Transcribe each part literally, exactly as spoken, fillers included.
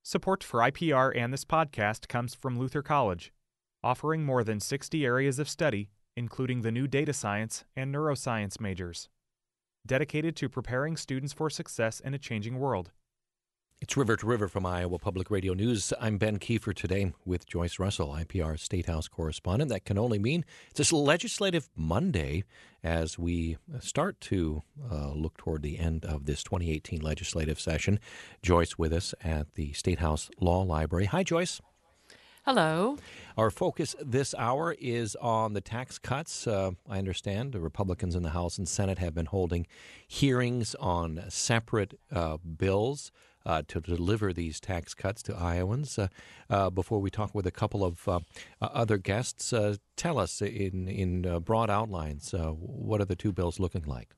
Support for I P R and this podcast comes from Luther College, offering more than sixty areas of study, including the new data science and neuroscience majors, dedicated to preparing students for success in a changing world. It's River to River from Iowa Public Radio News. I'm Ben Kiefer today with Joyce Russell, I P R State House correspondent. That can only mean it's a legislative Monday as we start to uh, look toward the end of this twenty eighteen legislative session. Joyce with us at the State House Law Library. Hi, Joyce. Hello. Our focus this hour is on the tax cuts. Uh, I understand the Republicans in the House and Senate have been holding hearings on separate uh, bills uh, to deliver these tax cuts to Iowans. Uh, uh, before we talk with a couple of uh, other guests, uh, tell us in, in uh, broad outlines, uh, what are the two bills looking like?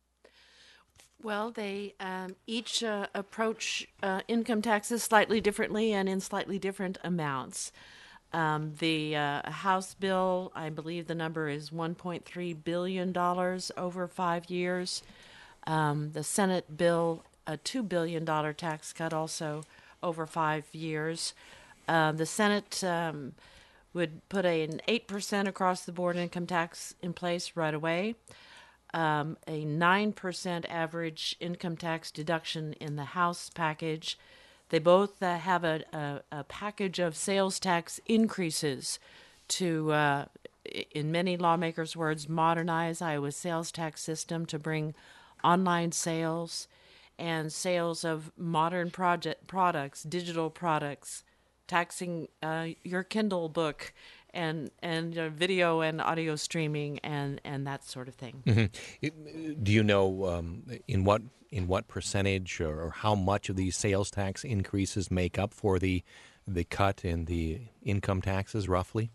Well, they um, each uh, approach uh, income taxes slightly differently and in slightly different amounts. Um, the uh, House bill, I believe the number is one point three billion dollars over five years. Um, the Senate bill, a two billion dollars tax cut also over five years. Uh, the Senate um, would put a, an eight percent across-the-board income tax in place right away. Um, a nine percent average income tax deduction in the House package. They both uh, have a, a, a package of sales tax increases to, uh, in many lawmakers' words, modernize Iowa's sales tax system to bring online sales and sales of modern project products, digital products, taxing uh, your Kindle book, and and uh, video and audio streaming and, and that sort of thing. Mm-hmm. It, do you know um, in what in what percentage or, or how much of these sales tax increases make up for the the cut in the income taxes, roughly?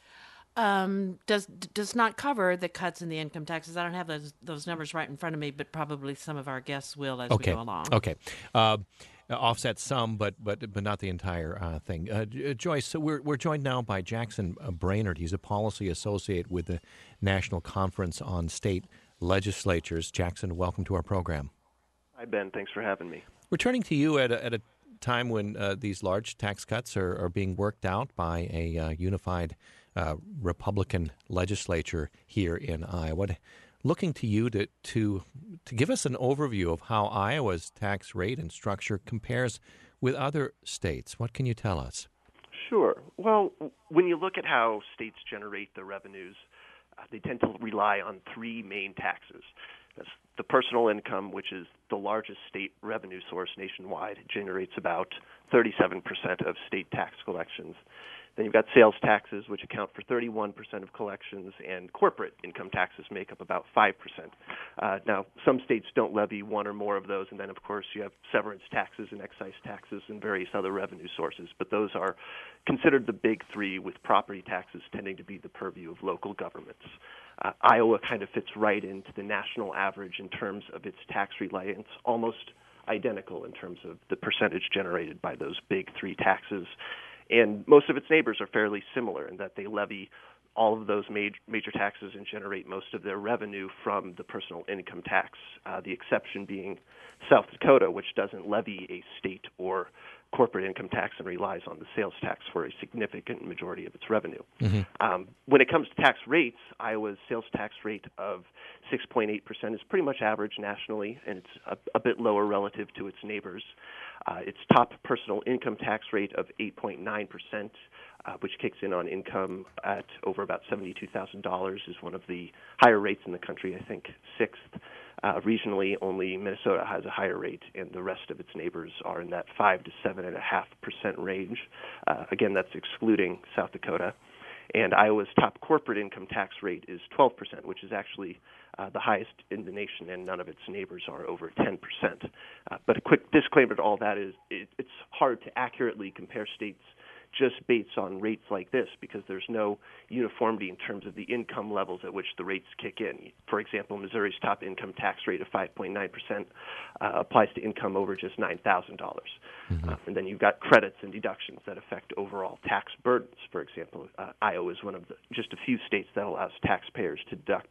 Um, does does not cover the cuts in the income taxes. I don't have those those numbers right in front of me, but probably some of our guests will as okay. we go along. Okay. Uh, offset some, but but but not the entire uh, thing. Uh, Joyce, so we're we're joined now by Jackson Brainerd. He's a policy associate with the National Conference on State Legislatures. Jackson, welcome to our program. Hi, Ben. Thanks for having me. We're turning to you at a, at a time when uh, these large tax cuts are, are being worked out by a uh, unified uh, Republican legislature here in Iowa. Looking to you to, to to give us an overview of how Iowa's tax rate and structure compares with other states. What can you tell us? Sure. Well, when you look at how states generate their revenues, uh, they tend to rely on three main taxes. That's the personal income, which is the largest state revenue source nationwide. It generates about thirty-seven percent of state tax collections. Then you've got sales taxes, which account for thirty-one percent of collections, and corporate income taxes make up about five percent. Uh, now, some states don't levy one or more of those, and then, of course, you have severance taxes and excise taxes and various other revenue sources. But those are considered the big three, with property taxes tending to be the purview of local governments. Uh, Iowa kind of fits right into the national average in terms of its tax reliance, almost identical in terms of the percentage generated by those big three taxes. And most of its neighbors are fairly similar in that they levy all of those major, major taxes and generate most of their revenue from the personal income tax, uh, the exception being South Dakota, which doesn't levy a state or corporate income tax and relies on the sales tax for a significant majority of its revenue. Mm-hmm. Um, when it comes to tax rates, Iowa's sales tax rate of six point eight percent is pretty much average nationally, and it's a, a bit lower relative to its neighbors. Uh, its top personal income tax rate of eight point nine percent, uh, which kicks in on income at over about seventy-two thousand dollars, is one of the higher rates in the country, I think sixth. Uh, regionally, only Minnesota has a higher rate, and the rest of its neighbors are in that five to seven point five percent range. Uh, again, that's excluding South Dakota. And Iowa's top corporate income tax rate is twelve percent, which is actually uh, the highest in the nation, and none of its neighbors are over ten percent. Uh, but a quick disclaimer to all that is it, it's hard to accurately compare states just based on rates like this, because there's no uniformity in terms of the income levels at which the rates kick in. For example, Missouri's top income tax rate of five point nine percent uh, applies to income over just nine thousand dollars. Mm-hmm. Uh, and then you've got credits and deductions that affect overall tax burdens. For example, uh, Iowa is one of the, just a few states that allows taxpayers to deduct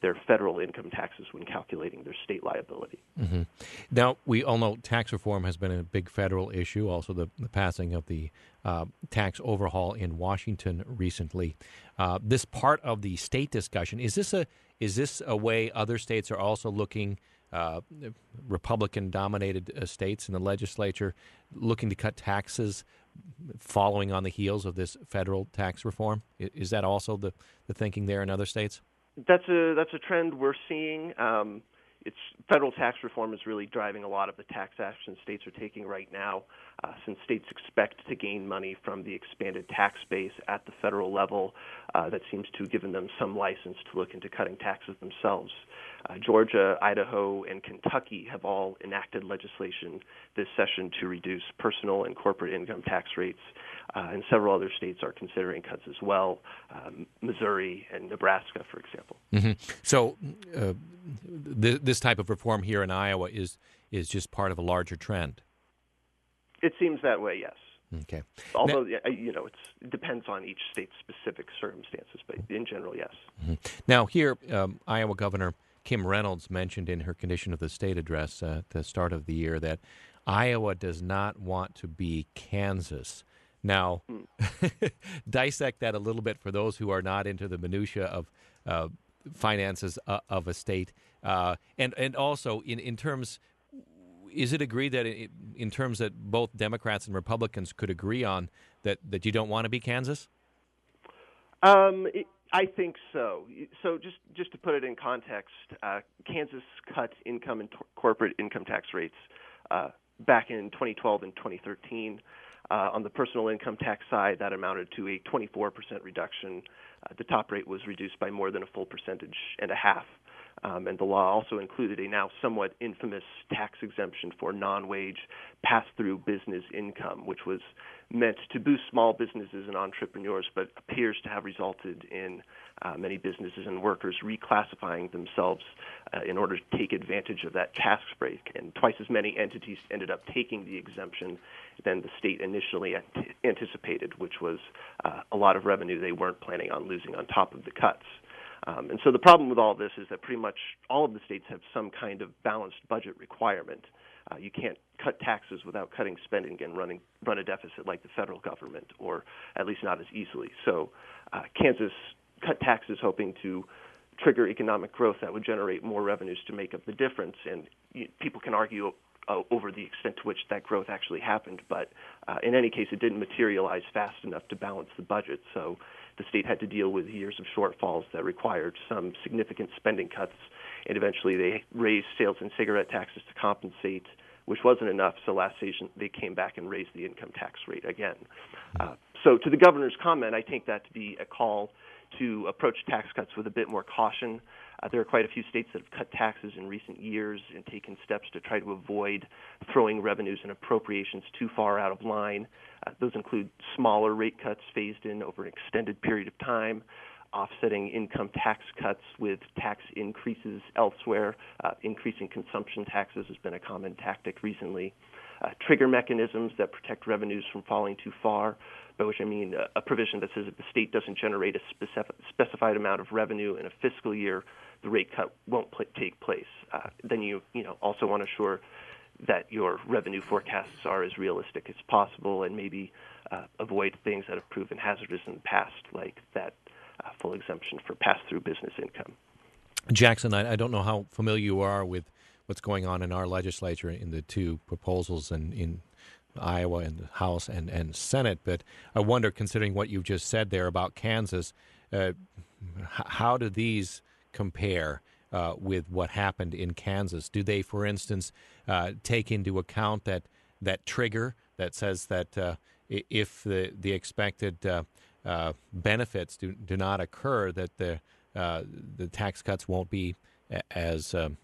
their federal income taxes when calculating their state liability. Mm-hmm. Now, we all know tax reform has been a big federal issue, also the, the passing of the uh, tax overhaul in Washington recently. Uh, this part of the state discussion, is this a is this a way other states are also looking, uh, Republican-dominated uh, states in the legislature, looking to cut taxes following on the heels of this federal tax reform? Is that also the, the thinking there in other states? That's a that's a trend we're seeing. Um, it's federal tax reform is really driving a lot of the tax action states are taking right now, uh, since states expect to gain money from the expanded tax base at the federal level. Uh, that seems to have given them some license to look into cutting taxes themselves. Uh, Georgia, Idaho, and Kentucky have all enacted legislation this session to reduce personal and corporate income tax rates, uh, and several other states are considering cuts as well, um, Missouri and Nebraska, for example. Mm-hmm. So uh, th- this type of reform here in Iowa is is just part of a larger trend? It seems that way, yes. Okay. Although, now, you know, it's, it depends on each state's specific circumstances, but in general, yes. Mm-hmm. Now, here, um, Iowa Governor Kim Reynolds mentioned in her Condition of the State address uh, at the start of the year that Iowa does not want to be Kansas. Now, mm. dissect that a little bit for those who are not into the minutia of uh, finances uh, of a state. Uh, and, and also, in, in terms, is it agreed that it, in terms that both Democrats and Republicans could agree on that, that you don't want to be Kansas? Um, it, I think so. So just, just to put it in context, uh, Kansas cut income and t- corporate income tax rates uh, back in twenty twelve and twenty thirteen. Uh, on the personal income tax side, that amounted to a twenty-four percent reduction. Uh, the top rate was reduced by more than a full percentage and a half. Um, and the law also included a now somewhat infamous tax exemption for non-wage pass-through business income, which was meant to boost small businesses and entrepreneurs, but appears to have resulted in uh, many businesses and workers reclassifying themselves uh, in order to take advantage of that tax break. And twice as many entities ended up taking the exemption than the state initially ant- anticipated, which was uh, a lot of revenue they weren't planning on losing on top of the cuts. Um, and so the problem with all this is that pretty much all of the states have some kind of balanced budget requirement. Uh, you can't cut taxes without cutting spending and running run a deficit like the federal government, or at least not as easily. So uh, Kansas cut taxes hoping to trigger economic growth that would generate more revenues to make up the difference. And you, people can argue uh, over the extent to which that growth actually happened, but uh, in any case, it didn't materialize fast enough to balance the budget. So the state had to deal with years of shortfalls that required some significant spending cuts, and eventually they raised sales and cigarette taxes to compensate, which wasn't enough, so last session they came back and raised the income tax rate again. Uh, so to the governor's comment, I take that to be a call to approach tax cuts with a bit more caution. Uh, there are quite a few states that have cut taxes in recent years and taken steps to try to avoid throwing revenues and appropriations too far out of line. Uh, those include smaller rate cuts phased in over an extended period of time, offsetting income tax cuts with tax increases elsewhere. Uh, increasing consumption taxes has been a common tactic recently. Uh, trigger mechanisms that protect revenues from falling too far, by which I mean a, a provision that says if the state doesn't generate a specific, specified amount of revenue in a fiscal year, the rate cut won't pl- take place. Uh, then you, you know, also want to assure that your revenue forecasts are as realistic as possible, and maybe uh, avoid things that have proven hazardous in the past, like that uh, full exemption for pass-through business income. Jackson, I, I don't know how familiar you are with what's going on in our legislature in the two proposals in, in Iowa and the House and, and Senate, but I wonder, considering what you've just said there about Kansas, uh, h- how do these compare uh, with what happened in Kansas? Do they, for instance, uh, take into account that that trigger that says that uh, if the the expected uh, uh, benefits do, do not occur, that the uh, the tax cuts won't be as um,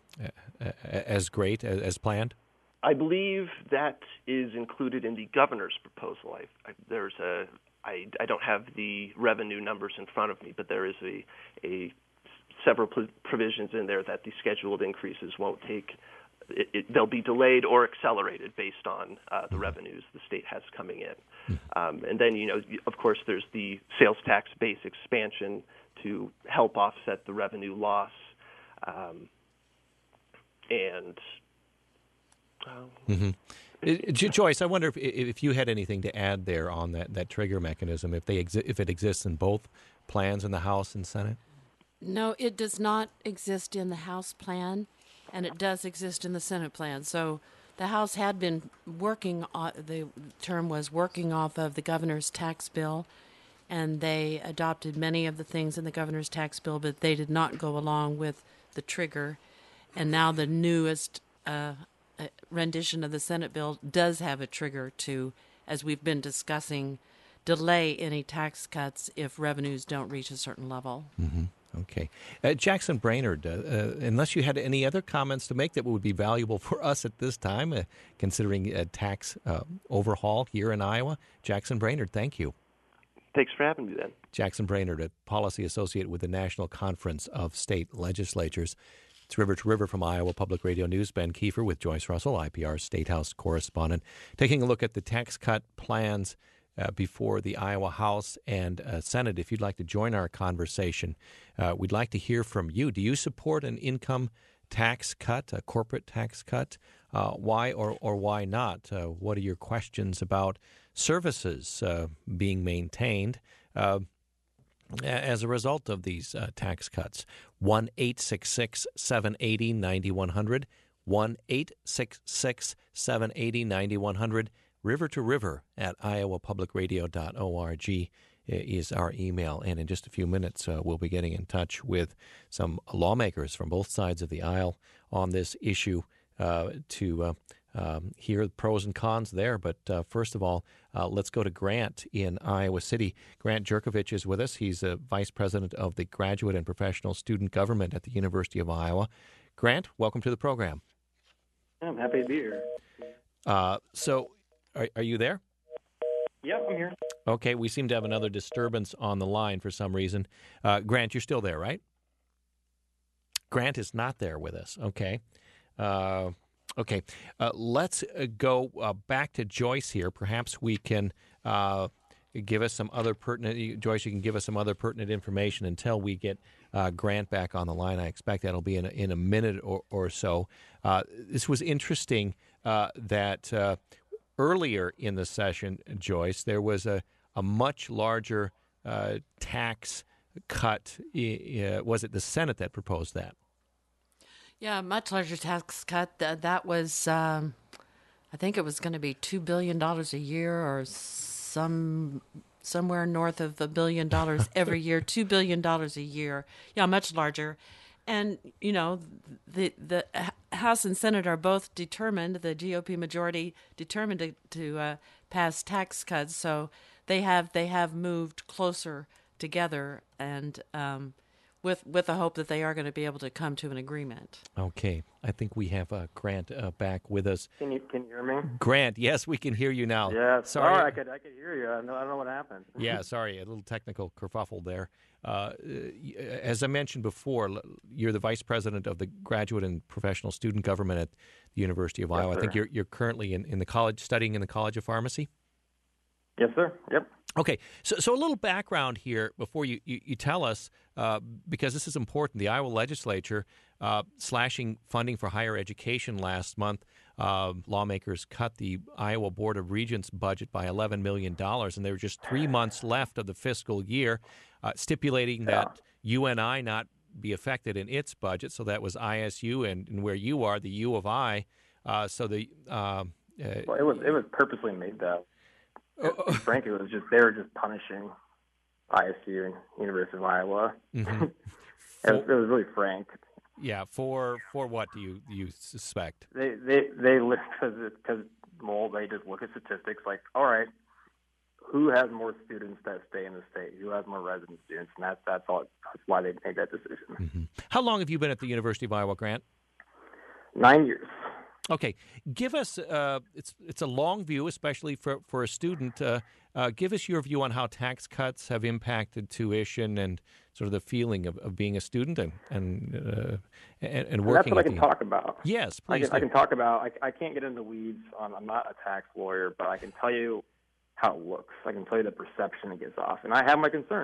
as great as, as planned? I believe that is included in the governor's proposal. I, I, there's a I, I don't have the revenue numbers in front of me, but there is a a several provisions in there that the scheduled increases won't take. It, it, they'll be delayed or accelerated based on uh, the revenues the state has coming in. Um, and then, you know, of course, there's the sales tax base expansion to help offset the revenue loss. Um, and um, mm-hmm. it, Jo- Joyce, I wonder if if you had anything to add there on that, that trigger mechanism, if they exi- if it exists in both plans in the House and Senate. No, it does not exist in the House plan, and it does exist in the Senate plan. So the House had been working, on, the term was working off of the governor's tax bill, and they adopted many of the things in the governor's tax bill, but they did not go along with the trigger. And now the newest uh, rendition of the Senate bill does have a trigger to, as we've been discussing, delay any tax cuts if revenues don't reach a certain level. Mm-hmm. Okay. Uh, Jackson Brainerd, uh, uh, unless you had any other comments to make that would be valuable for us at this time, uh, considering a tax uh, overhaul here in Iowa, Jackson Brainerd, thank you. Thanks for having me then. Jackson Brainerd, a policy associate with the National Conference of State Legislatures. It's River to River from Iowa Public Radio News. Ben Kiefer with Joyce Russell, I P R State House correspondent, taking a look at the tax cut plans Uh, before the Iowa House and uh, Senate. If you'd like to join our conversation, uh, we'd like to hear from you. Do you support an income tax cut, a corporate tax cut? Uh, why or, or why not? Uh, what are your questions about services uh, being maintained uh, as a result of these uh, tax cuts? one eight six six, seven eight zero, nine one zero zero, one eight six six, seven eight zero, nine one zero zero. River to River at iowa public radio dot org is our email. And in just a few minutes, uh, we'll be getting in touch with some lawmakers from both sides of the aisle on this issue uh, to uh, um, hear the pros and cons there. But uh, first of all, uh, let's go to Grant in Iowa City. Grant Jerkovich is with us. He's a vice president of the Graduate and Professional Student Government at the University of Iowa. Grant, welcome to the program. I'm happy to be here. Uh, so, Are, are you there? Yep, I'm here. Okay, we seem to have another disturbance on the line for some reason. Uh, Grant, you're still there, right? Grant is not there with us. Okay. Uh, okay, uh, let's uh, go uh, back to Joyce here. Perhaps we can uh, give us some other pertinent, Joyce, you can give us some other pertinent information until we get uh, Grant back on the line. I expect that'll be in a, in a minute or, or so. Uh, this was interesting uh, that uh, earlier in the session, Joyce, there was a, a much larger uh, tax cut. Uh, was it the Senate that proposed that? Yeah, much larger tax cut. That, that was, um, I think it was going to be two billion dollars a year or some somewhere north of a billion dollars every year, two billion dollars a year. Yeah, much larger. And, you know, the the House and Senate are both determined, the G O P majority determined to, to uh, pass tax cuts. So they have they have moved closer together and um, with with the hope that they are going to be able to come to an agreement. Okay. I think we have uh, Grant uh, back with us. Can you can you hear me? Grant, yes, we can hear you now. Yeah, sorry. sorry, I could I could hear you. I, know, I don't know what happened. Yeah, sorry, a little technical kerfuffle there. Uh, as I mentioned before, you're the vice president of the Graduate and Professional Student Government at the University of Yes, Iowa. sir. I think you're you're currently in, in the college, studying in the College of Pharmacy. Yes, sir. Yep. Okay, so so a little background here before you, you, you tell us, uh, because this is important. The Iowa legislature uh, slashing funding for higher education last month. Uh, lawmakers cut the Iowa Board of Regents budget by eleven million dollars, and there were just three months left of the fiscal year, uh, stipulating Yeah. that U N I not be affected in its budget. So that was I S U, and, and where you are, the U of I. Uh, so the um, uh, Well, it was it was purposely made that. Oh, Frankly, it was just they were just punishing I S U and University of Iowa. mhm. It, was, it was really frank. Yeah, for for what do you you suspect? They they they because because well they just look at statistics like, all right, who has more students that stay in the state? Who has more resident students? And that's that's all. That's why they made that decision. Mm-hmm. How long have you been at the University of Iowa, Grant? Nine years. Okay, give us uh, it's it's a long view, especially for for a student. Uh, uh, give us your view on how tax cuts have impacted tuition and sort of the feeling of, of being a student and and uh, and, and And working. that's what I at can the, talk about. Yes, I please. can, I do. can talk about. I, I can't get into the weeds on. I'm not a tax lawyer, but I can tell you how it looks. I can tell you the perception it gives off, and I have my concerns.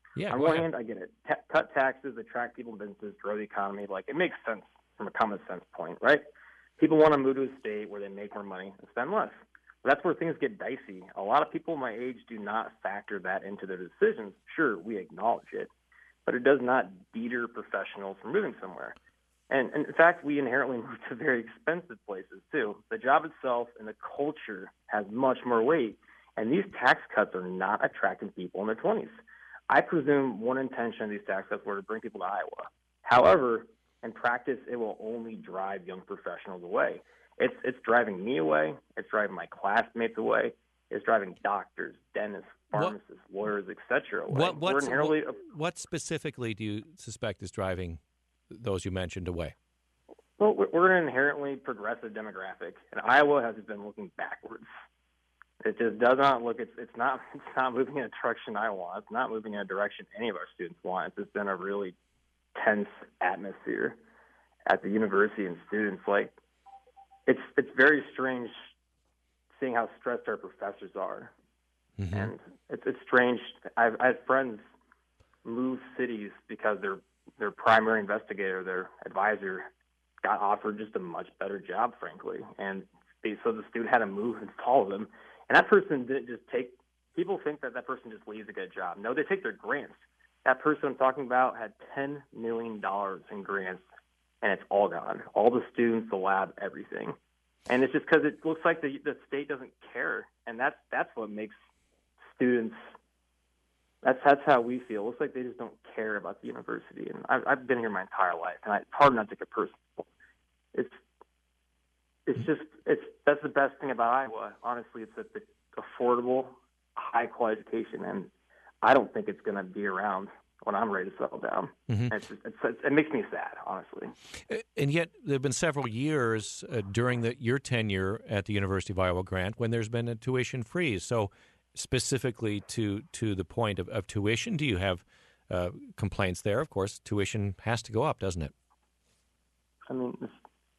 Yeah, On go one ahead. hand, I get it. Ta- cut taxes, attract people and businesses, grow the economy. Like, it makes sense from a common sense point, right? People want to move to a state where they make more money and spend less. But that's where things get dicey. A lot of people my age do not factor that into their decisions. Sure, we acknowledge it, but it does not deter professionals from moving somewhere. And, and in fact, we inherently move to very expensive places, too. The job itself and the culture has much more weight, and these tax cuts are not attracting people in their twenties. I presume one intention of these tax cuts were to bring people to Iowa. However, in practice, it will only drive young professionals away. It's it's driving me away. It's driving my classmates away. It's driving doctors, dentists, pharmacists, what, lawyers, et cetera away. What, We're inherently, what, what specifically do you suspect is driving those you mentioned away? Well, we're an inherently progressive demographic, and Iowa has been looking backwards. It just does not look. It's it's not it's not moving in a direction I want. It's not moving in a direction any of our students want. It's just been a really tense atmosphere at the university, and students like it's it's very strange seeing how stressed our professors are, mm-hmm. and it's it's strange. I've I have friends move cities because their their primary investigator, their advisor, got offered just a much better job, frankly, and they, so the student had to move and follow them. And that person didn't just take – people think that that person just leaves to get a job. No, they take their grants. That person I'm talking about had ten million dollars in grants, and it's all gone. All the students, the lab, everything. And it's just because it looks like the, the state doesn't care, and that's, that's what makes students – that's that's how we feel. It looks like they just don't care about the university. And I've, I've been here my entire life, and I, it's hard not to get personal. It's It's just it's that's the best thing about Iowa. Honestly, it's that it's affordable, high quality education, and I don't think it's going to be around when I'm ready to settle down. Mm-hmm. It's, it's, it's, it makes me sad, honestly. And yet, there have been several years uh, during the, your tenure at the University of Iowa, Grant, when there's been a tuition freeze. So, specifically to to the point of, of tuition, do you have uh, complaints there? Of course, tuition has to go up, doesn't it? I mean. It's,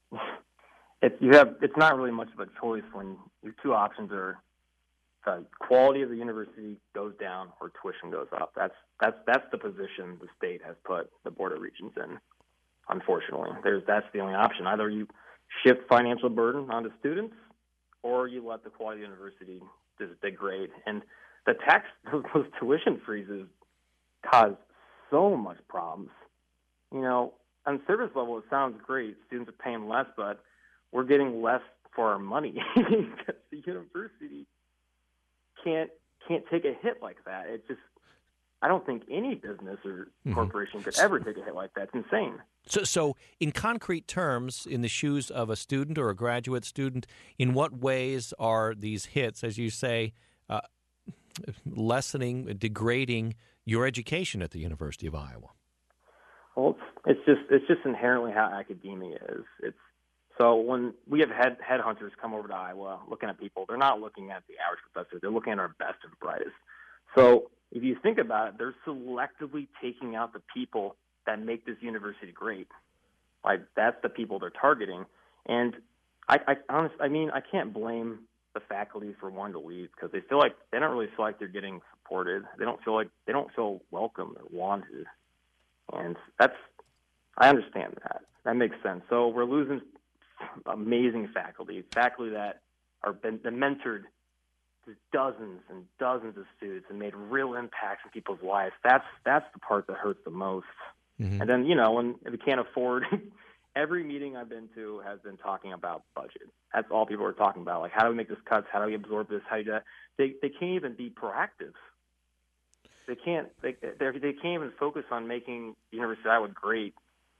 It's you have. It's not really much of a choice when your two options are the quality of the university goes down or tuition goes up. That's that's that's the position the state has put the Board of Regents in. Unfortunately, there's that's the only option. Either you shift financial burden onto students, or you let the quality of the university just degrade. And the tax those tuition freezes cause so much problems. You know, on service level, it sounds great. Students are paying less, but we're getting less for our money because the university can't can't take a hit like that. It just I don't think any business or corporation mm-hmm. could ever take a hit like that. It's insane. So, so in concrete terms, in the shoes of a student or a graduate student, in what ways are these hits, as you say, uh, lessening, degrading your education at the University of Iowa? Well, it's, it's just it's just inherently how academia is. It's So when we have head headhunters come over to Iowa looking at people, they're not looking at the average professor. They're looking at our best and brightest. So if you think about it, they're selectively taking out the people that make this university great. Like, that's the people they're targeting. And I, I honestly, I mean, I can't blame the faculty for wanting to leave because they feel like they don't really feel like they're getting supported. They don't feel like they don't feel welcome or wanted. And that's, I understand that. That makes sense. So we're losing amazing faculty, faculty that are been, been mentored to dozens and dozens of students and made real impacts in people's lives. That's that's the part that hurts the most. Mm-hmm. And then, you know, when we can't afford, every meeting I've been to has been talking about budget. That's all people are talking about. Like, how do we make this cuts? How do we absorb this? How do you do that? They they can't even be proactive. They can't. They they can't even focus on making the University of Iowa great.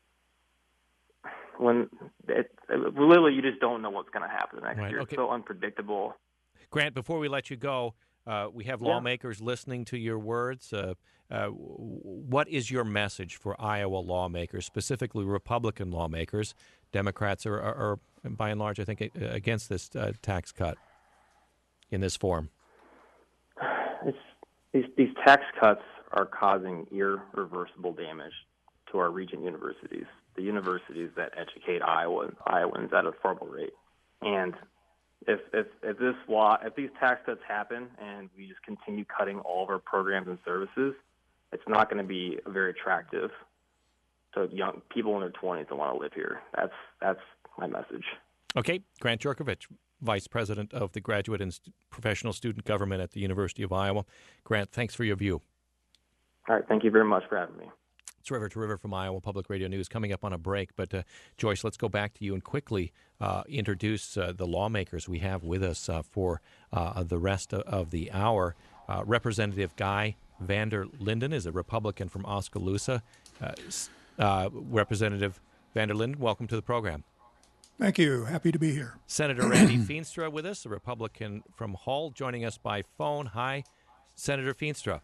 When it, it, literally you just don't know what's going to happen next right. year. Okay. It's so unpredictable. Grant, before we let you go, uh, we have lawmakers yeah. listening to your words. Uh, uh, what is your message for Iowa lawmakers, specifically Republican lawmakers? Democrats are, are, are by and large, I think, against this uh, tax cut in this form. It's, these, these tax cuts are causing irreversible damage to our regent universities, the universities that educate Iowa, Iowans at a affordable rate. And if, if if this law, if these tax cuts happen and we just continue cutting all of our programs and services, it's not going to be very attractive to young people in their twenties that want to live here. That's that's my message. Okay, Grant Jurkovich, Vice President of the Graduate and St- Professional Student Government at the University of Iowa. Grant, thanks for your view. All right, thank you very much for having me. It's River to River from Iowa Public Radio News, coming up on a break. But uh, Joyce, let's go back to you and quickly uh, introduce uh, the lawmakers we have with us uh, for uh, the rest of, of the hour. Uh, Representative Guy Vander Linden is a Republican from Oskaloosa. Uh, uh, Representative Vander Linden, welcome to the program. Thank you. Happy to be here. Senator Randy Feenstra with us, a Republican from Hull, joining us by phone. Hi, Senator Feenstra.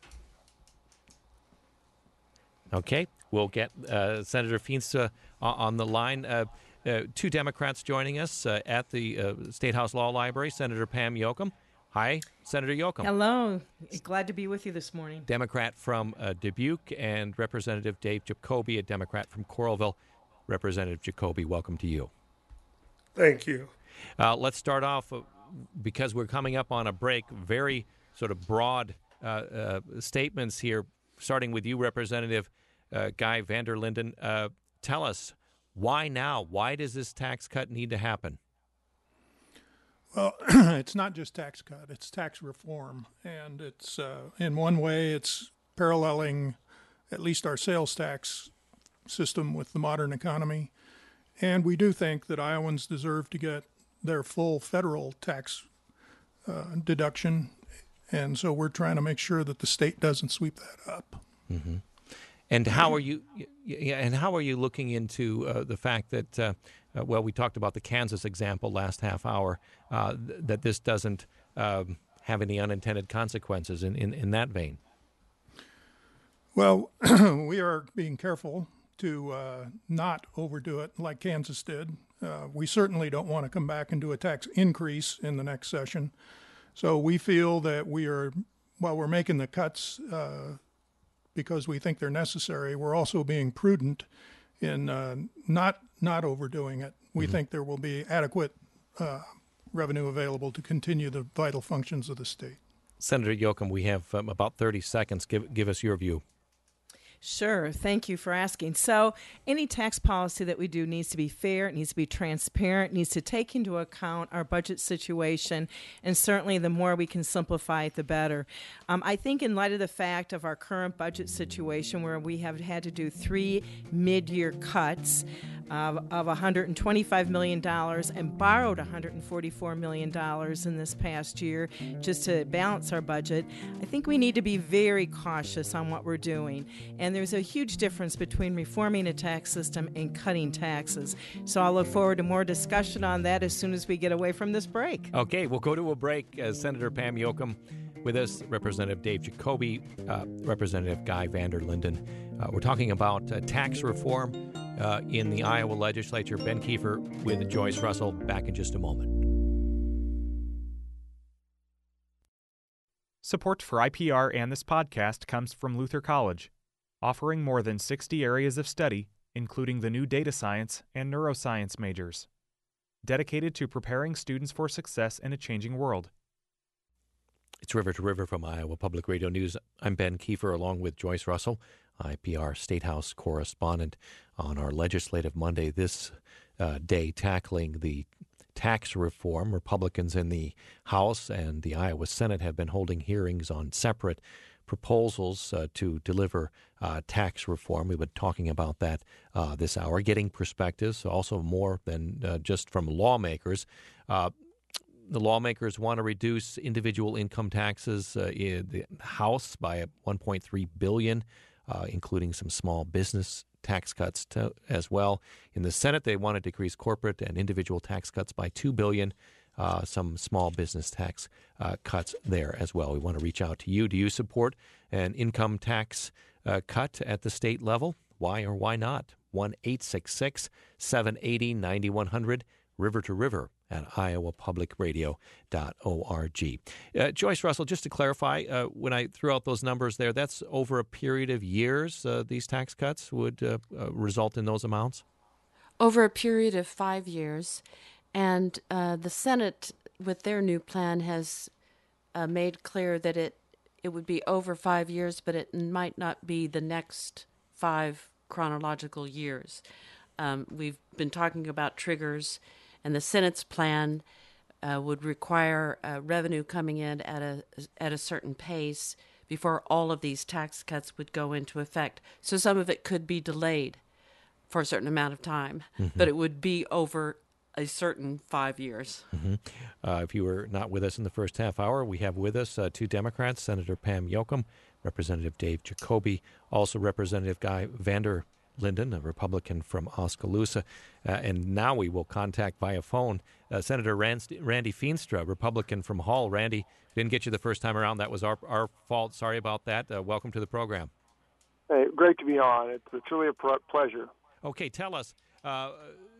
Okay, we'll get uh, Senator Feenstra on the line. Uh, uh, two Democrats joining us uh, at the uh, State House Law Library. Senator Pam Yoakum. Hi, Senator Yoakum. Hello. Glad to be with you this morning. Democrat from uh, Dubuque, and Representative Dave Jacoby, a Democrat from Coralville. Representative Jacoby, welcome to you. Thank you. Uh, let's start off, uh, because we're coming up on a break, very sort of broad uh, uh, statements here, starting with you, Representative uh, Guy Vander Linden. Uh, tell us, why now? Why does this tax cut need to happen? Well, it's not just tax cut, it's tax reform. And it's, uh, in one way, it's paralleling at least our sales tax system with the modern economy. And we do think that Iowans deserve to get their full federal tax uh, deduction. And so we're trying to make sure that the state doesn't sweep that up. Mm-hmm. And how are you? And how are you looking into uh, the fact that? Uh, uh, well, we talked about the Kansas example last half hour. Uh, th- that this doesn't um, have any unintended consequences in, in, in that vein. Well, we are being careful to uh, not overdo it like Kansas did. Uh, we certainly don't want to come back and do a tax increase in the next session. So we feel that we are, while we're making the cuts uh, because we think they're necessary, we're also being prudent in uh, not not overdoing it. We mm-hmm. think there will be adequate uh, revenue available to continue the vital functions of the state. Senator Yoakum, we have um, about thirty seconds. Give give us your view. Sure. Thank you for asking. So any tax policy that we do needs to be fair, it needs to be transparent, needs to take into account our budget situation, and certainly the more we can simplify it, the better. Um, I think in light of the fact of our current budget situation where we have had to do three mid-year cuts of, of one hundred twenty-five million dollars and borrowed one hundred forty-four million dollars in this past year just to balance our budget, I think we need to be very cautious on what we're doing. And there's a huge difference between reforming a tax system and cutting taxes. So I'll look forward to more discussion on that as soon as we get away from this break. Okay, we'll go to a break. Uh, Senator Pam Yoakum with us, Representative Dave Jacoby, uh, Representative Guy Vander Linden. Uh, we're talking about uh, tax reform uh, in the Iowa legislature. Ben Kiefer with Joyce Russell. Back in just a moment. Support for I P R and this podcast comes from Luther College, offering more than sixty areas of study, including the new data science and neuroscience majors, dedicated to preparing students for success in a changing world. It's River to River from Iowa Public Radio News. I'm Ben Kiefer, along with Joyce Russell, I P R State House correspondent, on our Legislative Monday this uh, day, tackling the tax reform. Republicans in the House and the Iowa Senate have been holding hearings on separate proposals uh, to deliver uh, tax reform. We've been talking about that uh, this hour, getting perspectives, also more than uh, just from lawmakers. Uh, the lawmakers want to reduce individual income taxes uh, in the House by one point three billion dollars, uh, including some small business tax cuts to, as well. In the Senate, they want to decrease corporate and individual tax cuts by two billion dollars. Uh, some small business tax uh, cuts there as well. We want to reach out to you. Do you support an income tax uh, cut at the state level? Why or why not? one eight six six, seven eight zero, nine one zero zero, River to River at iowa public radio dot org. Uh, Joyce Russell, just to clarify, uh, when I threw out those numbers there, that's over a period of years, uh, these tax cuts would uh, uh, result in those amounts? Over a period of five years. And uh, the Senate, with their new plan, has uh, made clear that it it would be over five years, but it might not be the next five chronological years. Um, we've been talking about triggers, and the Senate's plan uh, would require uh, revenue coming in at a at a certain pace before all of these tax cuts would go into effect. So some of it could be delayed for a certain amount of time, mm-hmm. but it would be over a certain five years. Mm-hmm. Uh, if you were not with us in the first half hour, we have with us uh, two Democrats, Senator Pam Yocum, Representative Dave Jacoby, also Representative Guy Vander Linden, a Republican from Oskaloosa. Uh, and now we will contact via phone uh, Senator Rand- Randy Feenstra, Republican from Hull. Randy, didn't get you the first time around. That was our our fault. Sorry about that. Uh, welcome to the program. Hey, great to be on. It's a truly a pr- pleasure. Okay, tell us, uh,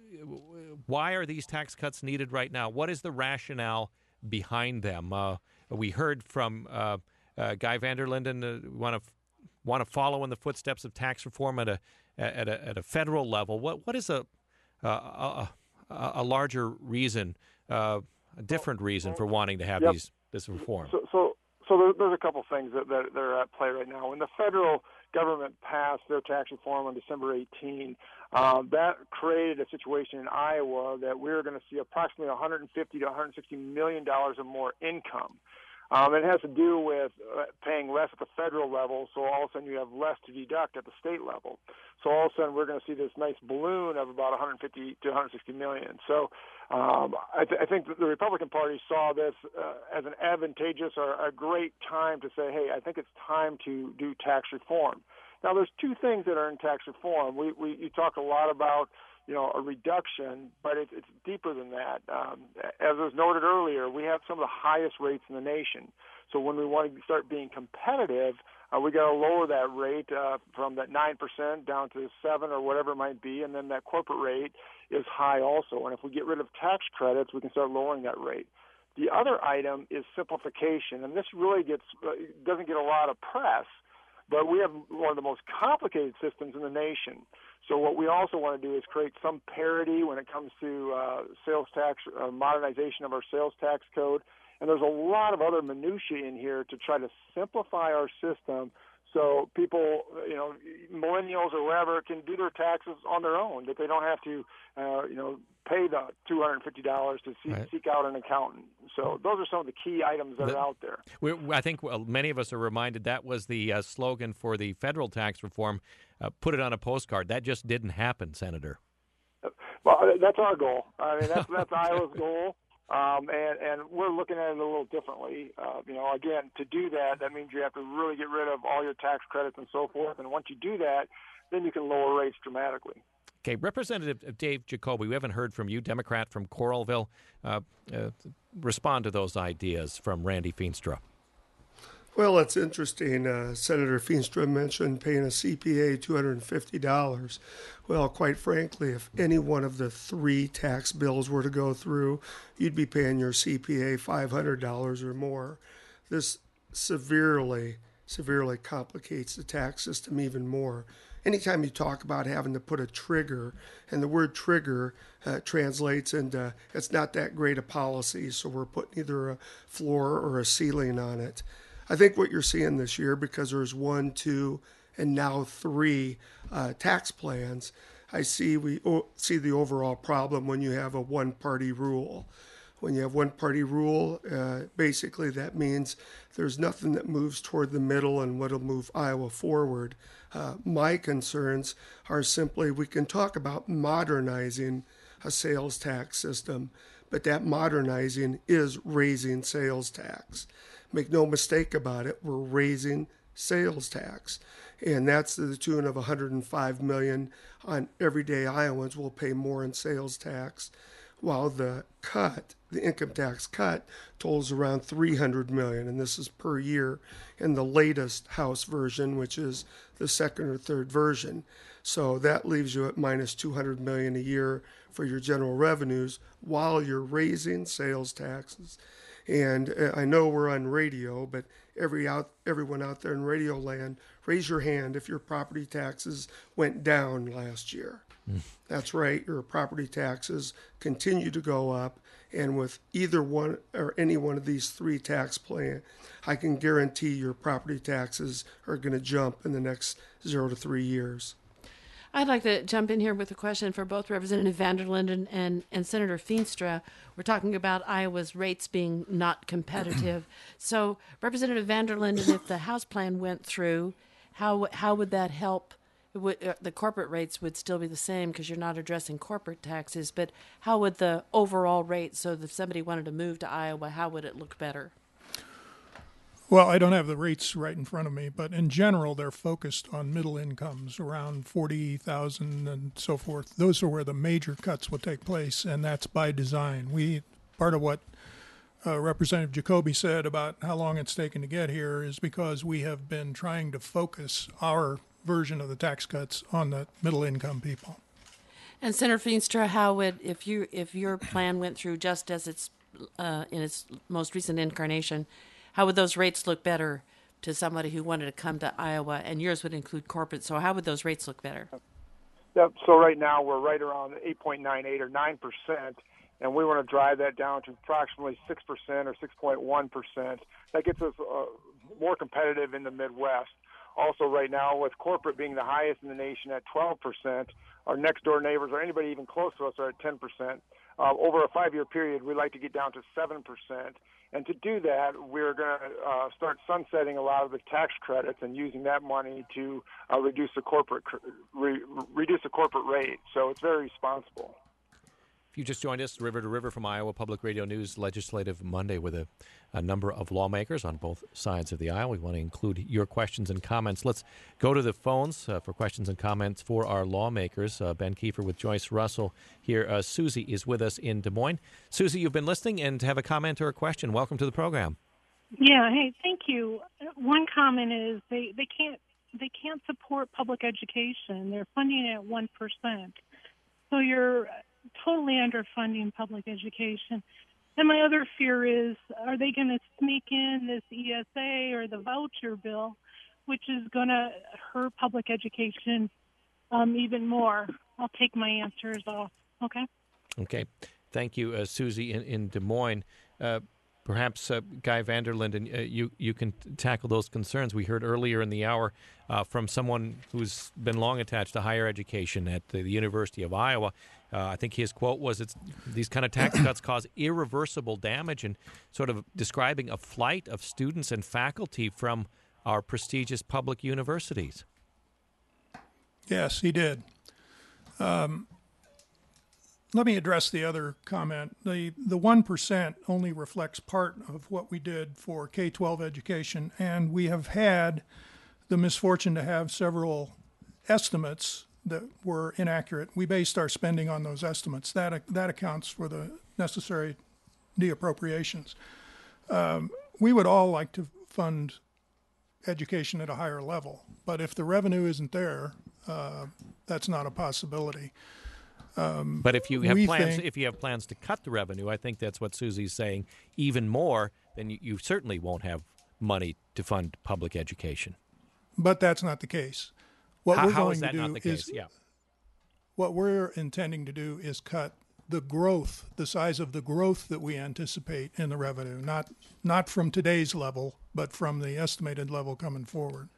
why are these tax cuts needed right now? What is the rationale behind them? Uh, we heard from uh, uh, Guy Vander Linden uh, want to want to follow in the footsteps of tax reform at a at a at a federal level. What what is a a, a, a larger reason, uh, a different reason for wanting to have yep. these this reform? So so, so there's a couple things that, that that are at play right now. When the federal government passed their tax reform on December eighteenth, um, that created a situation in Iowa that we were going to see approximately one hundred fifty to one hundred sixty million dollars of more income. Um, it has to do with uh, paying less at the federal level, so all of a sudden you have less to deduct at the state level. So all of a sudden we're going to see this nice balloon of about one hundred fifty to one hundred sixty million. So um, I, th- I think that the Republican Party saw this uh, as an advantageous or a great time to say, hey, I think it's time to do tax reform. Now, there's two things that are in tax reform. We, we you talk a lot about, you know, a reduction, but it's, it's deeper than that. Um, as was noted earlier, we have some of the highest rates in the nation. So when we want to start being competitive, uh, we got to lower that rate uh, from that nine percent down to seven or whatever it might be, and then that corporate rate is high also. And if we get rid of tax credits, we can start lowering that rate. The other item is simplification, and this really gets uh, doesn't get a lot of press, but we have one of the most complicated systems in the nation. So what we also want to do is create some parity when it comes to uh, sales tax, uh, modernization of our sales tax code. And there's a lot of other minutiae in here to try to simplify our system so people, you know, millennials or wherever, can do their taxes on their own, that they don't have to, uh, you know, pay the two hundred fifty dollars to see, right. seek out an accountant. So those are some of the key items that the, are out there. We, I think well, many of us are reminded that was the uh, slogan for the federal tax reform, uh, put it on a postcard. That just didn't happen, Senator. Well, that's our goal. I mean, that's, that's Iowa's goal. Um, and, and we're looking at it a little differently. Uh, you know, again, to do that, that means you have to really get rid of all your tax credits and so forth. And once you do that, then you can lower rates dramatically. Okay, Representative Dave Jacoby, we haven't heard from you, Democrat from Coralville. Uh, uh, respond to those ideas from Randy Feenstra. Well, it's interesting. Uh, Senator Feenstra mentioned paying a C P A two hundred fifty dollars. Well, quite frankly, if any one of the three tax bills were to go through, you'd be paying your C P A five hundred dollars or more. This severely, severely complicates the tax system even more. Anytime you talk about having to put a trigger, and the word trigger uh, translates into it's not that great a policy, so we're putting either a floor or a ceiling on it. I think what you're seeing this year, because there's one, two, and now three uh, tax plans, I see we o- see the overall problem when you have a one-party rule. When you have one-party rule, uh, basically that means there's nothing that moves toward the middle and what'll move Iowa forward. Uh, my concerns are simply we can talk about modernizing a sales tax system, but that modernizing is raising sales tax. Make no mistake about it, we're raising sales tax. And that's to the tune of one hundred five million dollars on everyday Iowans will pay more in sales tax, while the cut, the income tax cut, totals around three hundred million dollars, and this is per year in the latest House version, which is the second or third version. So that leaves you at minus two hundred million dollars a year for your general revenues while you're raising sales taxes. And I know we're on radio, but every out, everyone out there in radio land, raise your hand if your property taxes went down last year. Mm. That's right, your property taxes continue to go up, And with either one or any one of these three tax plans, I can guarantee your property taxes are going to jump in the next zero to three years. I'd like to jump in here with a question for both Representative Vanderland and, and, and Senator Feenstra. We're talking about Iowa's rates being not competitive. So, Representative Vanderland, if the House plan went through, how how would that help? Would, uh, the corporate rates would still be the same because you're not addressing corporate taxes, but how would the overall rate, so that if somebody wanted to move to Iowa, how would it look better? Well, I don't have the rates right in front of me, but in general, they're focused on middle incomes, around forty thousand and so forth. Those are where the major cuts will take place, and that's by design. We part of what uh, Representative Jacoby said about how long it's taken to get here is because we have been trying to focus our version of the tax cuts on the middle income people. And Senator Feenstra, how would, if you if your plan went through just as it's uh, in its most recent incarnation, how would those rates look better to somebody who wanted to come to Iowa? And yours would include corporate, so how would those rates look better? Yep. So right now we're right around eight point nine eight or nine percent, and we want to drive that down to approximately six percent or six point one percent. That gets us uh, more competitive in the Midwest. Also, right now, with corporate being the highest in the nation at twelve percent, our next-door neighbors or anybody even close to us are at ten percent. Uh, over a five-year period, we'd like to get down to seven percent. And to do that, we're going to uh, start sunsetting a lot of the tax credits and using that money to uh, reduce the corporate re- reduce the corporate rate. So it's very responsible. If you just joined us, River to River from Iowa Public Radio News Legislative Monday with a, a number of lawmakers on both sides of the aisle. We want to include your questions and comments. Let's go to the phones uh, for questions and comments for our lawmakers. Uh, Ben Kiefer with Joyce Russell here. Uh, Susie is with us in Des Moines. Susie, you've been listening and have a comment or a question. Welcome to the program. Yeah, hey, thank you. One comment is they, they can't they can't support public education. They're funding it at one percent. So you're totally underfunding public education. And my other fear is, are they going to sneak in this E S A or the voucher bill, which is going to hurt public education um, even more? I'll take my answers off. Okay? Okay. Thank you, uh, Susie in, in Des Moines. Uh, perhaps uh, Guy Vanderland, and uh, you, you can tackle those concerns. We heard earlier in the hour uh, from someone who's been long attached to higher education at the, the University of Iowa. Uh, I think his quote was, "It's these kind of tax cuts cause irreversible damage," and sort of describing a flight of students and faculty from our prestigious public universities. Yes, he did. Um, let me address the other comment. The the one percent only reflects part of what we did for K twelve education, and we have had the misfortune to have several estimates that were inaccurate. We based our spending on those estimates. That that accounts for the necessary deappropriations. Um, we would all like to fund education at a higher level, but if the revenue isn't there, uh, that's not a possibility. Um, but if you have plans, think, if you have plans to cut the revenue, I think that's what Susie's saying. Even more, then you, you certainly won't have money to fund public education. But that's not the case. What how, we're how going is that to do not the case? is, yeah. What we're intending to do is cut the growth, the size of the growth that we anticipate in the revenue, not not from today's level, but from the estimated level coming forward.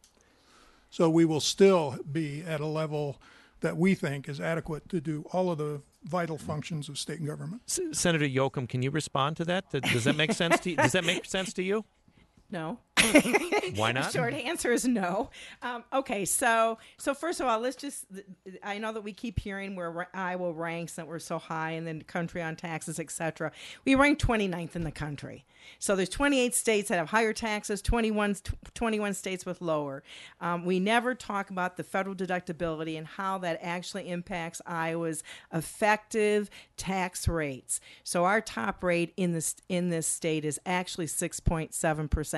So we will still be at a level that we think is adequate to do all of the vital functions of state government. S- Senator Yoakum, can you respond to that? Does that make sense to you? Does that make sense to you? No. Why not? The short answer is no. Um, okay, so so first of all, let's just, I know that we keep hearing where Iowa ranks, that we're so high in the country on taxes, et cetera. We rank twenty-ninth in the country. So there's twenty-eight states that have higher taxes, twenty-one, twenty-one states with lower. Um, we never talk about the federal deductibility and how that actually impacts Iowa's effective tax rates. So our top rate in this in this state is actually six point seven percent, not eight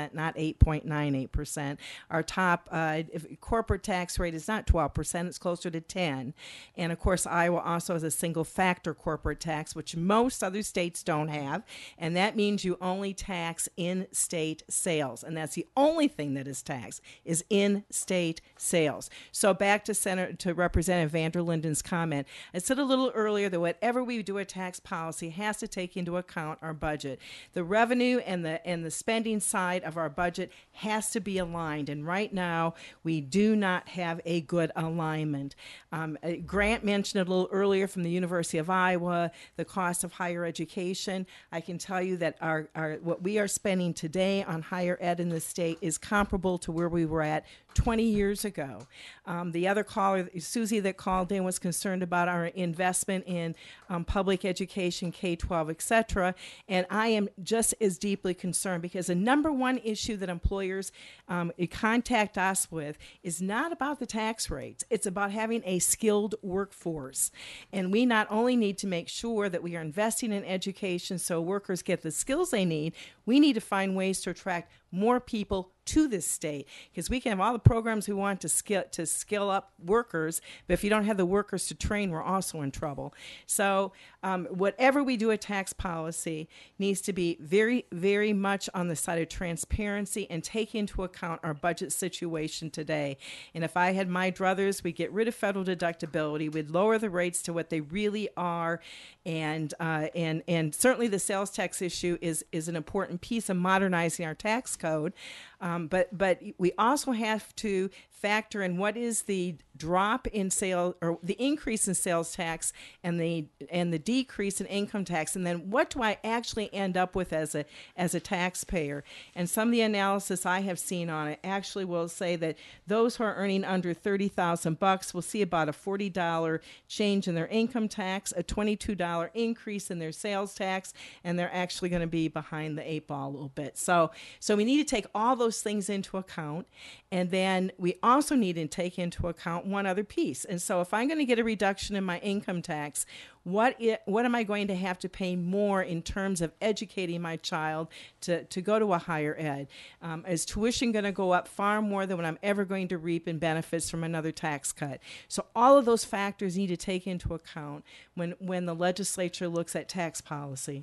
eight point nine eight percent. Our top uh, if corporate tax rate is not twelve percent, it's closer to ten. And of course, Iowa also has a single factor corporate tax, which most other states don't have. And that means you only tax in-state sales. And that's the only thing that is taxed, is in-state sales. So back to Senator, to Representative Vander Linden's comment. I said a little earlier that whatever we do a tax policy has to take into account our budget. The revenue and the and the spending side of our budget has to be aligned. And right now, we do not have a good alignment. Um, Grant mentioned a little earlier from the University of Iowa, the cost of higher education. I can tell you that our, our what we are spending today on higher ed in the state is comparable to where we were at twenty years ago. Um, the other caller, Susie, that called in was concerned about our investment in um, public education, K twelve, et cetera. And I am just as deeply concerned because the number one issue that employers um, contact us with is not about the tax rates. It's about having a skilled workforce. And we not only need to make sure that we are investing in education so workers get the skills they need, we need to find ways to attract more people to this state, because we can have all the programs we want to skill to skill up workers, but if you don't have the workers to train, we're also in trouble. So um, whatever we do a tax policy needs to be very, very much on the side of transparency and take into account our budget situation today. And if I had my druthers, we'd get rid of federal deductibility, we'd lower the rates to what they really are, and uh, and and certainly the sales tax issue is is an important piece of modernizing our tax code. Um, but but we also have to factor in what is the drop in sales or the increase in sales tax and the and the decrease in income tax, and then what do I actually end up with as a as a taxpayer? And some of the analysis I have seen on it actually will say that those who are earning under thirty thousand bucks will see about a forty dollar change in their income tax, a twenty-two dollar increase in their sales tax, and they're actually going to be behind the eight ball a little bit. So so we need to take all those things into account, and then we also need to take into account one other piece. And so if I'm going to get a reduction in my income tax, what it, what am I going to have to pay more in terms of educating my child to, to go to a higher ed? Um, is tuition going to go up far more than what I'm ever going to reap in benefits from another tax cut? So all of those factors need to take into account when, when the legislature looks at tax policy.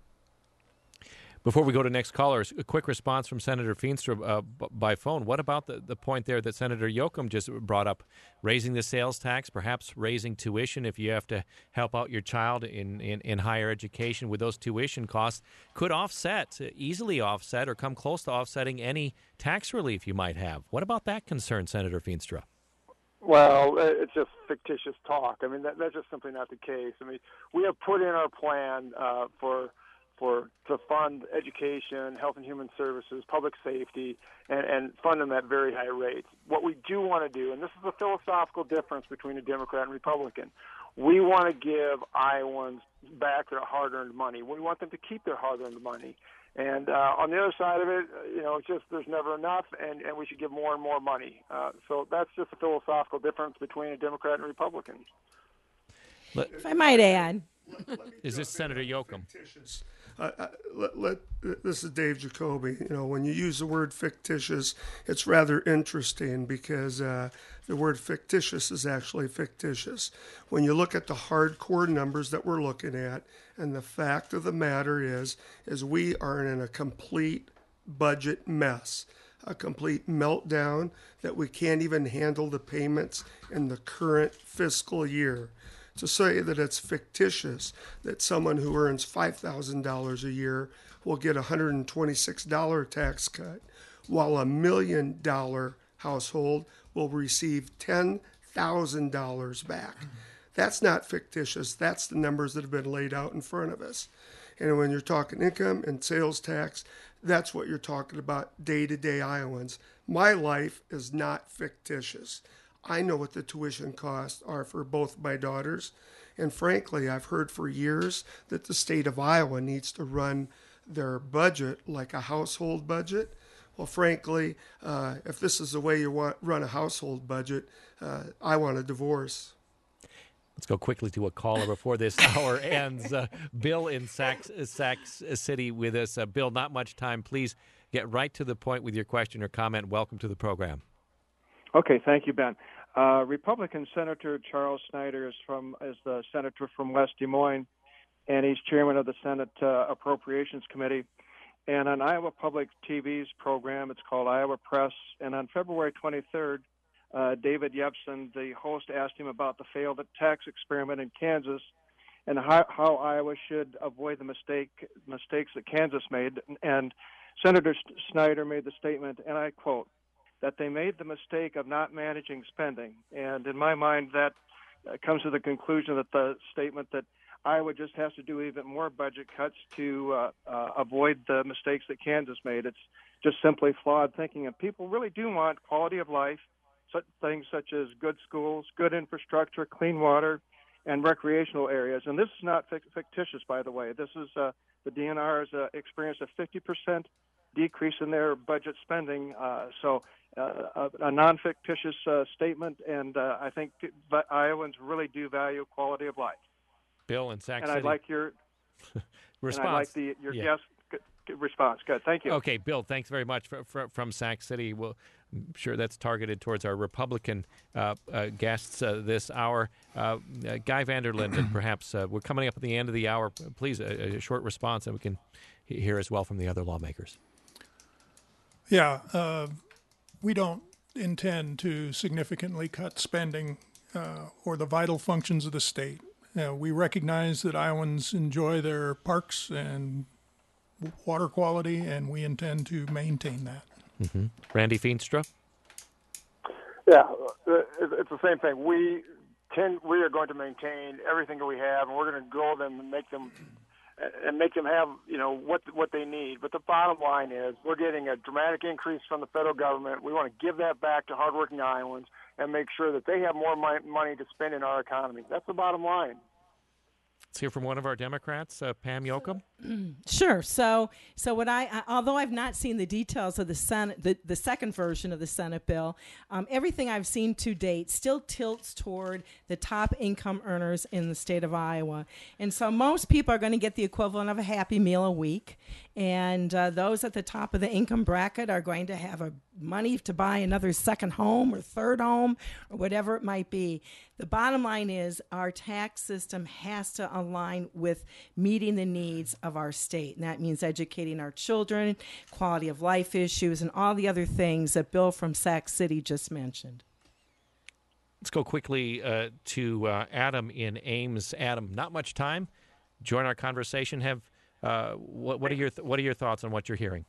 Before we go to next callers, a quick response from Senator Feenstra uh, b- by phone. What about the, the point there that Senator Yoakum just brought up, raising the sales tax, perhaps raising tuition if you have to help out your child in, in, in higher education with those tuition costs could offset, easily offset or come close to offsetting any tax relief you might have. What about that concern, Senator Feenstra? Well, it's just fictitious talk. I mean, that, that's just simply not the case. I mean, we have put in our plan uh, for for to fund education, health and human services, public safety, and, and fund them at very high rates. What we do want to do, and this is a philosophical difference between a Democrat and Republican, we want to give Iowans back their hard-earned money. We want them to keep their hard-earned money. And uh, on the other side of it, you know, it's just there's never enough, and, and we should give more and more money. Uh, so that's just a philosophical difference between a Democrat and Republican. Let, if I might add. Let, let is this Senator Yoakum? Uh, uh, let, let, this is Dave Jacoby. You know, when you use the word fictitious, it's rather interesting because uh, the word fictitious is actually fictitious. When you look at the hardcore numbers that we're looking at, and the fact of the matter is, is we are in a complete budget mess, a complete meltdown that we can't even handle the payments in the current fiscal year. To say that it's fictitious that someone who earns five thousand dollars a year will get a one hundred twenty-six dollars tax cut, while a million dollar household will receive ten thousand dollars back. That's not fictitious. That's the numbers that have been laid out in front of us. And when you're talking income and sales tax, that's what you're talking about day-to-day Iowans. My life is not fictitious. I know what the tuition costs are for both my daughters. And frankly, I've heard for years that the state of Iowa needs to run their budget like a household budget. Well, frankly, uh, if this is the way you want run a household budget, uh, I want a divorce. Let's go quickly to a caller before this hour ends. Uh, Bill in Sac, Sac City with us. Uh, Bill, not much time. Please get right to the point with your question or comment. Welcome to the program. Okay, thank you, Ben. Uh, Republican Senator Charles Snyder is from is the senator from West Des Moines, and he's chairman of the Senate uh, Appropriations Committee. And on Iowa Public T V's program, it's called Iowa Press, and on February twenty-third, uh, David Yepsen, the host, asked him about the failed tax experiment in Kansas and how, how Iowa should avoid the mistake mistakes that Kansas made. And Senator Snyder made the statement, and I quote, that they made the mistake of not managing spending. And in my mind, that uh, comes to the conclusion that the statement that Iowa just has to do even more budget cuts to uh, uh, avoid the mistakes that Kansas made. It's just simply flawed thinking. And people really do want quality of life, such things such as good schools, good infrastructure, clean water, and recreational areas. And this is not fictitious, by the way. This is uh, the D N R has uh, experienced a fifty percent decrease in their budget spending. Uh, so uh, a, a non-fictitious uh, statement, and uh, I think Iowans really do value quality of life. Bill in Sac and City. And I like your response. And I like the, your yeah. guest good, good response. Good, thank you. Okay, Bill, thanks very much for, for, from Sac City. Well, I'm sure that's targeted towards our Republican uh, uh, guests uh, this hour. Uh, uh, Guy Vanderlinden, perhaps uh, we're coming up at the end of the hour. Please, a, a short response, and we can hear as well from the other lawmakers. Yeah, uh, we don't intend to significantly cut spending uh, or the vital functions of the state. Uh, we recognize that Iowans enjoy their parks and water quality, and we intend to maintain that. Mm-hmm. Randy Feenstra? Yeah, it's the same thing. We tend, we are going to maintain everything that we have, and we're going to grow them and make them and make them have, you know, what what they need. But the bottom line is we're getting a dramatic increase from the federal government. We want to give that back to hardworking Iowans and make sure that they have more money to spend in our economy. That's the bottom line. Let's hear from one of our Democrats, uh, Pam Yoakum. Sure. So, so what I, I, although I've not seen the details of the Senate, the, the second version of the Senate bill, um, everything I've seen to date still tilts toward the top income earners in the state of Iowa. And so most people are going to get the equivalent of a Happy Meal a week. And uh, those at the top of the income bracket are going to have a money to buy another second home or third home or whatever it might be. The bottom line is our tax system has to align with meeting the needs of our state. And that means educating our children, quality of life issues, and all the other things that Bill from Sac City just mentioned. Let's go quickly uh, to uh, Adam in Ames. Adam, not much time. Join our conversation. Have uh, what, what are your th- what are your thoughts on what you're hearing?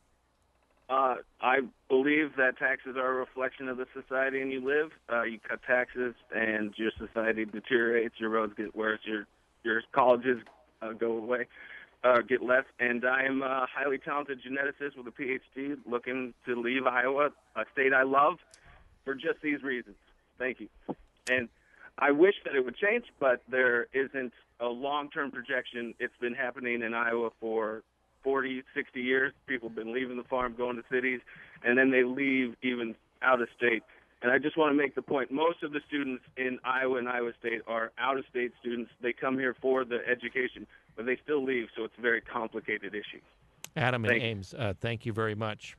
Uh, I believe that taxes are a reflection of the society in you live. Uh, you cut taxes, and your society deteriorates. Your roads get worse. Your your colleges uh, go away, uh, get less. And I am a highly talented geneticist with a P H D, looking to leave Iowa, a state I love, for just these reasons. Thank you. And I wish that it would change, but there isn't a long-term projection. It's been happening in Iowa for forty, sixty years. People have been leaving the farm, going to cities, and then they leave even out of state. And I just want to make the point, most of the students in Iowa and Iowa State are out-of-state students. They come here for the education, but they still leave, so it's a very complicated issue. Adam in Thank Ames, uh, thank you very much.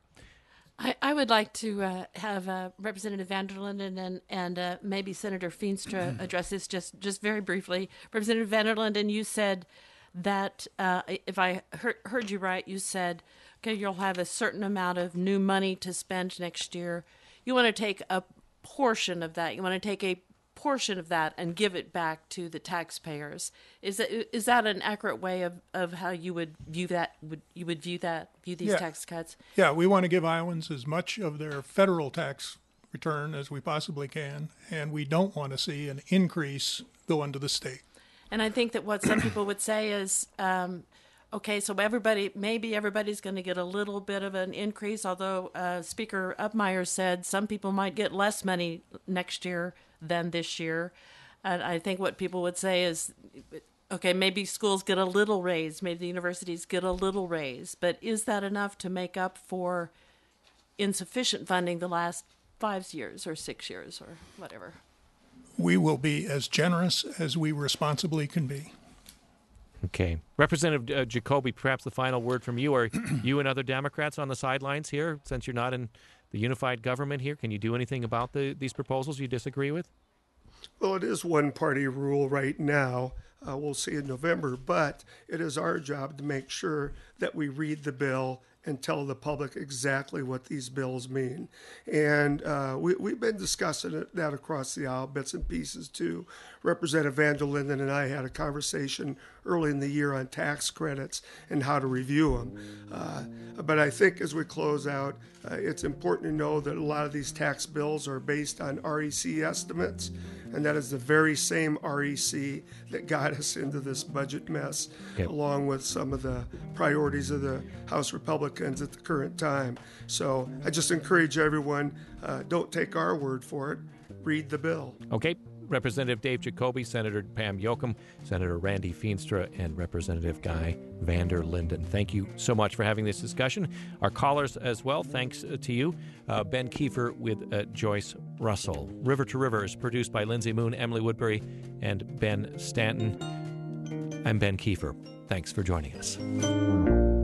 I, I would like to uh, have uh, Representative Vanderlinden and, and uh, maybe Senator Feenstra address this just, just very briefly. Representative Vanderlinden, you said that, uh, if I heard, heard you right, you said, okay, you'll have a certain amount of new money to spend next year. You want to take a portion of that. You want to take a portion of that and give it back to the taxpayers. Is that is that an accurate way of, of how you would view that? Would you would view that view these Yeah. tax cuts? Yeah, we want to give Iowans as much of their federal tax return as we possibly can, and we don't want to see an increase go into the state. And I think that what some people would say is, um, okay, so everybody, maybe everybody's going to get a little bit of an increase, although uh, Speaker Upmeyer said some people might get less money next year than this year. And I think what people would say is, okay, maybe schools get a little raise, maybe the universities get a little raise, but is that enough to make up for insufficient funding the last five years or six years or whatever? We will be as generous as we responsibly can be. Okay. Representative uh, Jacoby, perhaps the final word from you. Are you and other Democrats on the sidelines here, since you're not in the unified government here? Can you do anything about the, these proposals you disagree with? Well, it is one-party rule right now. Uh, we'll see in November, but it is our job to make sure that we read the bill and tell the public exactly what these bills mean. And uh, we, we've been discussing it, that across the aisle, bits and pieces too. Representative Van der Linden and I had a conversation early in the year on tax credits and how to review them. Uh, but I think as we close out, uh, it's important to know that a lot of these tax bills are based on R E C estimates, and that is the very same R E C that got us into this budget mess, okay, along with some of the priorities of the House Republicans at the current time. So I just encourage everyone, uh, don't take our word for it, read the bill. Okay. Representative Dave Jacoby, Senator Pam Yocum, Senator Randy Feenstra, and Representative Guy Van der Linden. Thank you so much for having this discussion. Our callers as well, thanks to you. Uh, Ben Kiefer with uh, Joyce Russell. River to River is produced by Lindsay Moon, Emily Woodbury, and Ben Stanton. I'm Ben Kiefer. Thanks for joining us.